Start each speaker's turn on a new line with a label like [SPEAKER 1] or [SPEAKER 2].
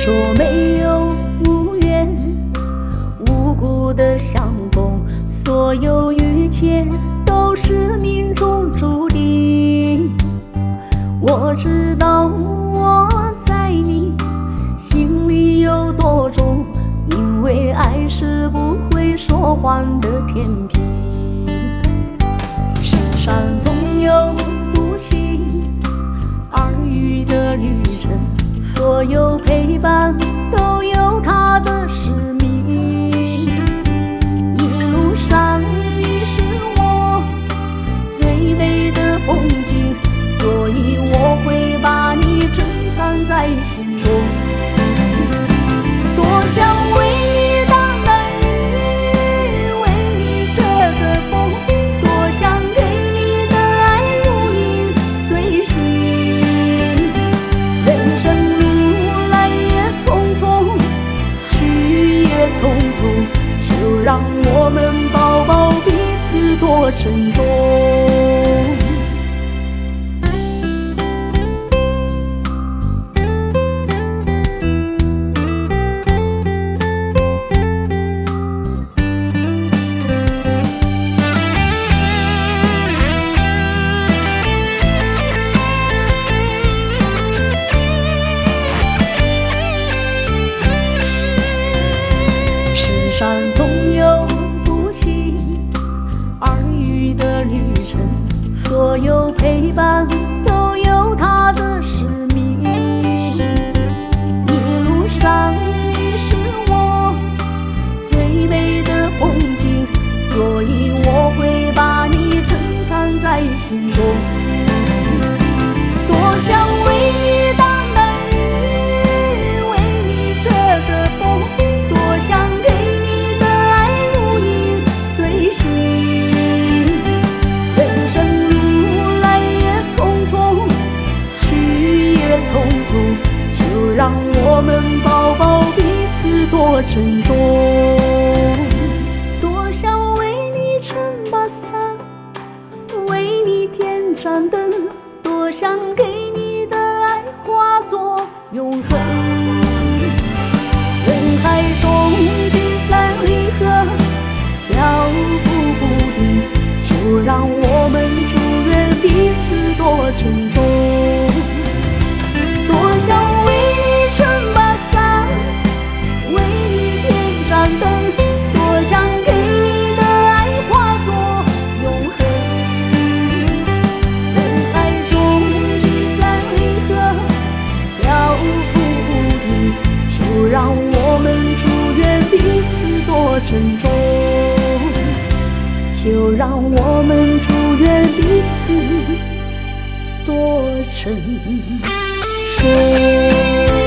[SPEAKER 1] 说没有无缘，无故的相逢，所有遇见都是命中注定。我知道我在你心里有多重，因为爱是不会说谎的天平。世上总有不期而遇的旅程，所有陪伴都有它的使命。一路上你是我最美的风景，所以我会把你珍藏在心中。多想为你挡南雨，为你遮着风，多想给你的爱如影随形。人生路来也匆匆，去也匆匆，就让我们抱抱彼此多珍重。世上总有不期而遇的旅程，所有陪伴都有它的使命。一路上你是我最美的风景，所以我会把你珍藏在心中。多想为你挡南雨，为你遮着风，多想给你的爱如影随形。人生路来也匆匆，去也匆匆，就让我们抱抱彼此多珍重。多想为你撑把伞，为你点盏灯，多想给你的爱化作永恒。人海中聚散离合，漂浮不定，就让我们祝愿彼此多珍重。多想为你撑把伞，为你点盏灯，多想给你的爱化作永恒。人海中聚散离合，漂浮不定，就让我们祝愿彼此多珍重，就让我们祝愿彼此多珍重。